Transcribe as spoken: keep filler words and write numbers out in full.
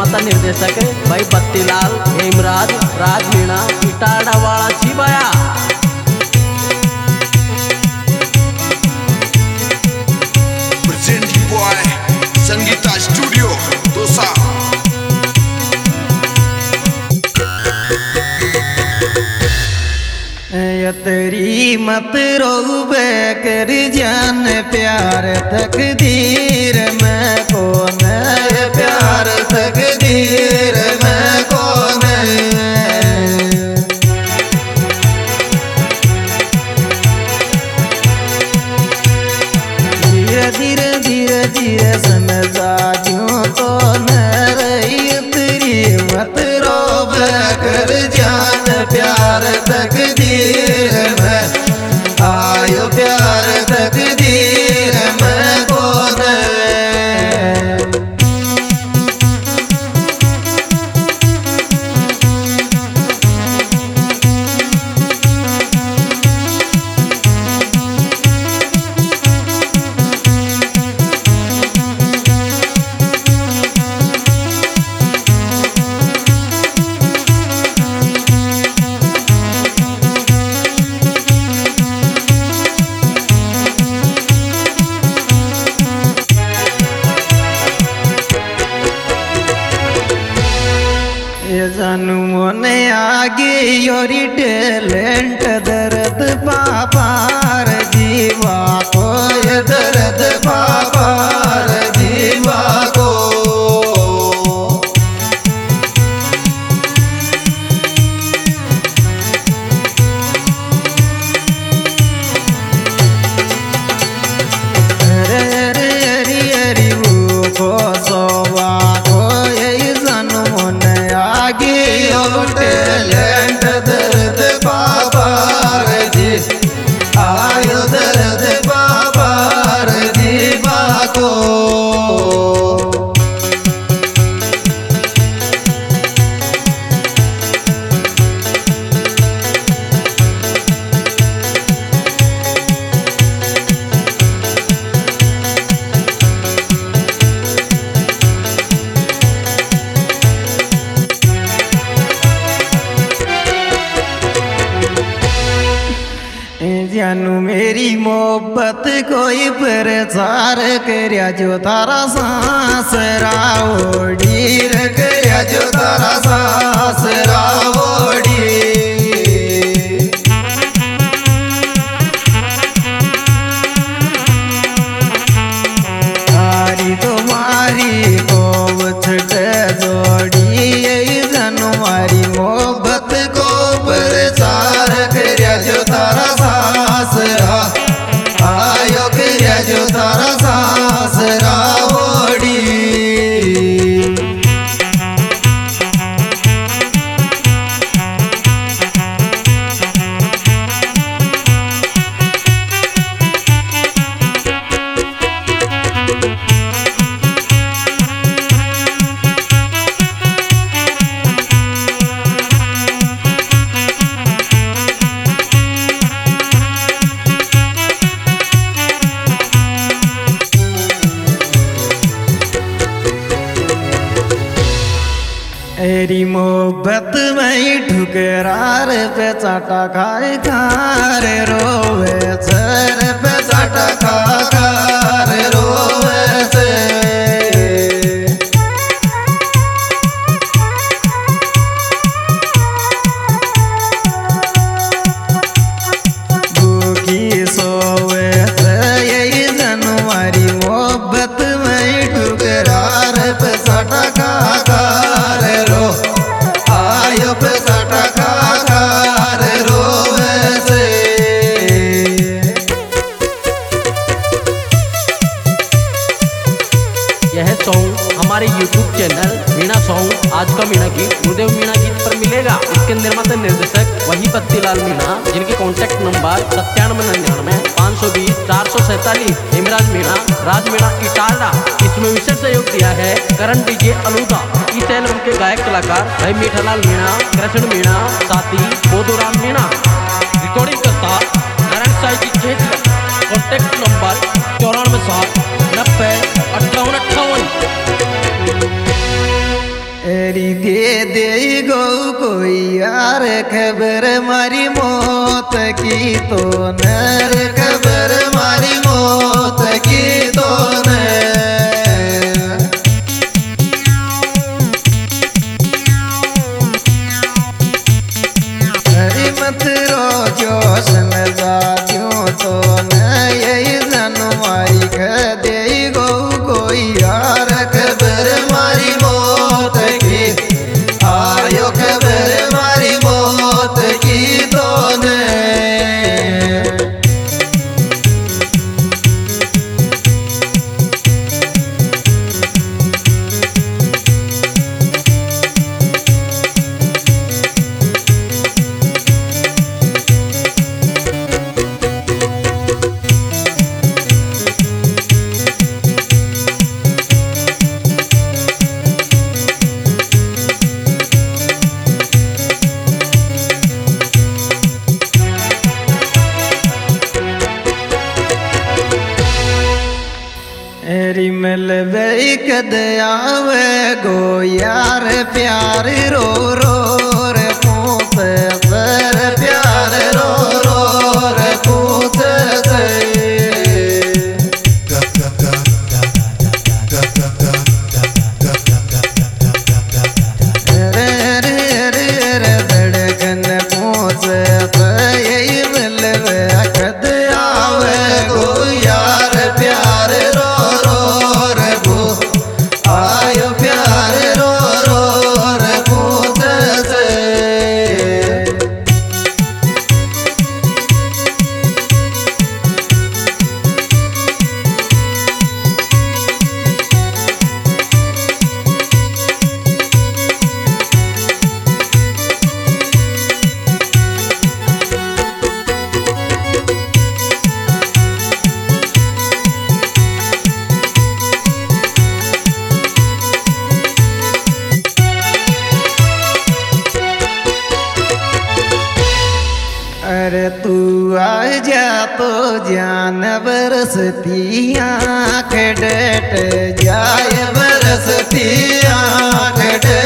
निर्माता निर्देशक भाई बत्तीलाल हेमराज राज मीणा इटारडा वाला छिबाया। Present by Sangeeta studio Dausa. तेरी मत रोबे कर जान प्यार तकदीर में कौन है, प्यार तकदीर में कौन है। धीरे धीरे धीरे धीरे समझा जो तो न रही तेरी मत रोबे कर जान प्यार तकदीर में, आयो प्यार तकदीर में कौन है। जानू मोने आगे योरी टैलेंट दर्द पापार जीवा को, ये दर्द पापार जीवा को। अरे अरे अरे अरे वो को सोवा को ये जानू मोने आगे टैलेंट दर्द बाबार जी, आयो दर्द बाबार जी बाको। जानू मेरी मोहब्बत कोई प्रचार करया जो तारा सांस रावड़ी रे, करया जो तारा सांस रावड़ी। तारी तुम्हारी को छटे जोड़ी, यही जानू मारी मोहब्बत को प्रचार करया जो तारा आयो करया जो तारा सांस रावड़ी। तेरी मोहब्बत में ठुकरार पे चाटा खाए खार रोवे सर पे चाटा खा खार रोवे से। भूखी सोवे से यही जनवारी मोहब्बत में ठुकरार पे चाटा खा खार रो, आयो पे चाटा खा खार रोवे से। यह सॉन्ग हमारे यूट्यूब चैनल मीणा सॉन्ग आज का मीणा गीत गुरुदेव मीणा गीत पर मिलेगा। इसके निर्माता निर्देशक वही बत्तीलाल मीणा, जिनके कॉन्टैक्ट नंबर सत्तानवे निन्यानवे पाँच सौ बीस चार सौ सैतालीस। हेमराज मीणा राज मीणा इटारडा। इसमें विशेष सहयोग दिया है करण डीजे अलूदा। इस एल्बम के गायक कलाकार भाई मीठालाल मीणा, कृष्ण मीणा, साथी बोधुराम मीणा। रिकॉर्डिंग करता नारायण साई की खेत। कॉन्टैक्ट नंबर चौरानवे सात नब्बे अट्ठावन अट्ठावन। एरी दे दे गो कोई यार खबर मारी मौत की तो नर खबर मारी मौत की तो न मत रोजो समझा क्यों तो न यही जनवारी दे गो कोई यार खबर मारी मौत की आयो खबर मारी मौत की तो न एरी मिलवे कद आवे गो यार प्यार रो रो रे पूत सर प्यार रो रो रे पूत से रे रे रे रे धड़कन पूछ यही मिलवे कद आवे गो यार प्यार रो आयो प्यार रो रो रे पूत से अरे तू आ जा तो जान बरसती आँख डट जाए बरसती आँख डट